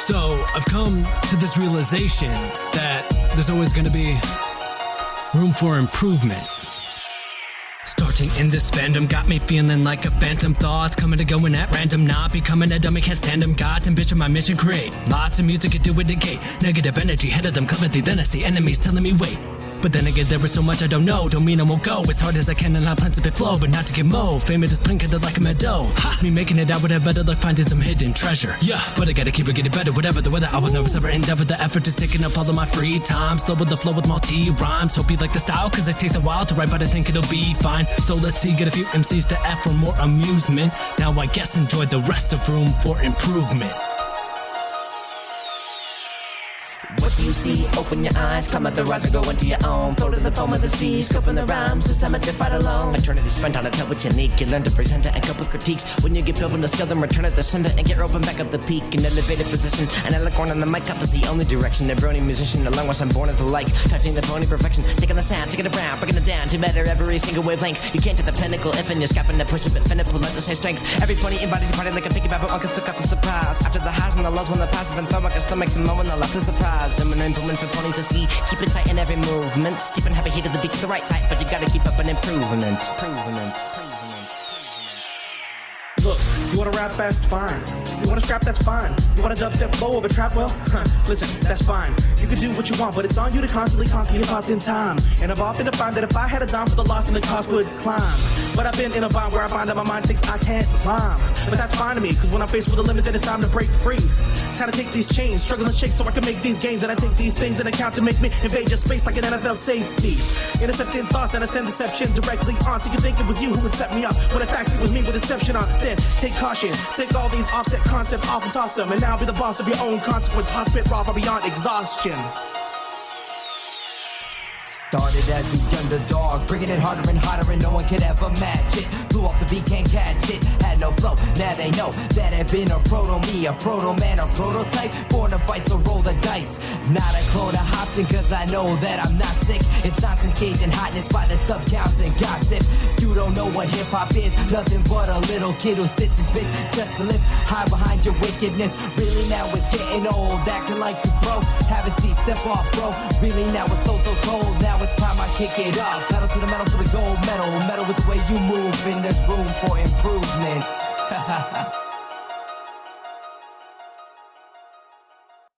So I've come to this realization that there's always going to be room for improvement. Starting in this fandom got me feeling like a phantom. Thoughts coming and going at random. Not becoming a dummy, can't stand them. Got ambition, my mission create. Lots of music, could do it again. Negative energy, head of them cleverly. Then I see enemies telling me wait. But then again, there is so much I don't know. Don't mean I won't go as hard as I can and I plan to spit flow, but not to get mo. Fame it is pink like a meadow. Ha! Me making it out would have better luck finding some hidden treasure. Yeah, but I gotta keep it getting better, whatever the weather. I will never ever endeavor. The effort is taking up all of my free time. Slow with the flow with multi rhymes. Hope you like the style, cause it takes a while to write, but I think it'll be fine. So let's see, get a few MCs to F for more amusement. Now I guess enjoy the rest of room for improvement. What do you see? Open your eyes, climb out the rise and go into your own. Flow to the foam of the sea, scoping the rhymes. This time I did fight alone. Eternity spent on a tell what's unique. You learn to present it and cope with critiques. When you get building the skill, then return at the center and get open back up the peak. An elevated position, an alicorn on the mic up is the only direction. A brony musician, along with I'm born at the like. Touching the pony perfection, taking the sound, taking it around, breaking it down to better every single wavelength. You can't hit the pinnacle if and you're scrapping to push it, but finna pull out to say strength. Every pony embodies a party like a piggyback, but one can still got the surprise. After the highs and the lows, when the past have been thrown, I can still make some moment, the left is surprise. And when I'm implement for ponies to see, keep it tight in every movement. Steep and happy heat of the beats at the right type, but you gotta keep up an improvement. Look, you wanna rap fast? Fine. You wanna scrap? That's fine. You wanna dubstep flow over trap? Well, listen, that's fine. You can do what you want, but it's on you to constantly conquer your thoughts in time. And I've often to find that if I had a dime for the loss, then the cost would climb. But I've been in a bind where I find that my mind thinks I can't rhyme. But that's fine to me, cause when I'm faced with a limit, then it's time to break free. Time to take these chains, struggle and shake so I can make these gains. And I take these things in account to make me invade your space like an NFL safety. Intercepting thoughts, then I send deception directly on. So you think it was you who would set me up, when in fact it was me with deception on. Then take caution, take all these offset concepts off and toss them, and now be the boss of your own consequence. Hot spit raw beyond exhaustion. Started as the underdog, bringing it harder and hotter and no one could ever match it. Blew off the beat, can't catch it, had no flow. Now they know that I've been a proto-me, a proto-man, a prototype. Born to fight, so roll the dice. Not a clone of Hobson, cause I know that I'm not sick. It's nonsense, cage and hotness by the sub-counts and gossip. You don't know what hip-hop is, nothing but a little kid who sits and spits just to live high behind your wickedness. Really now it's getting old, acting like you bro. Have a seat, step off bro. Really now it's so cold, now it's time I kick it up. Pedal to the metal for the gold medal. Metal with the way you move, and there's room for improvement.